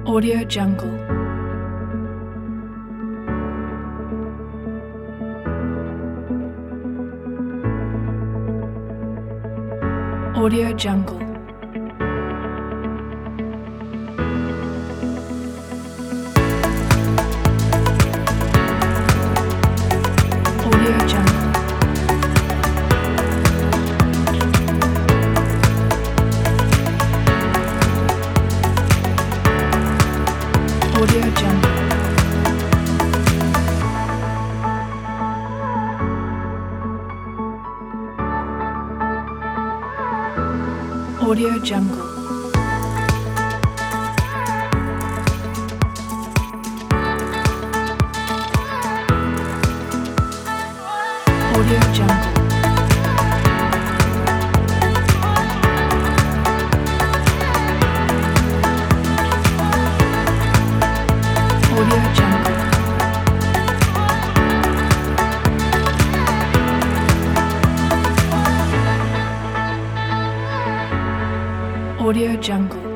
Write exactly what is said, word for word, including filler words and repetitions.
Audio Jungle. Audio Jungle. Audio Jungle. Audio Jungle. Audio Jungle. Audio Jungle. Audio Jungle. Audio Jungle.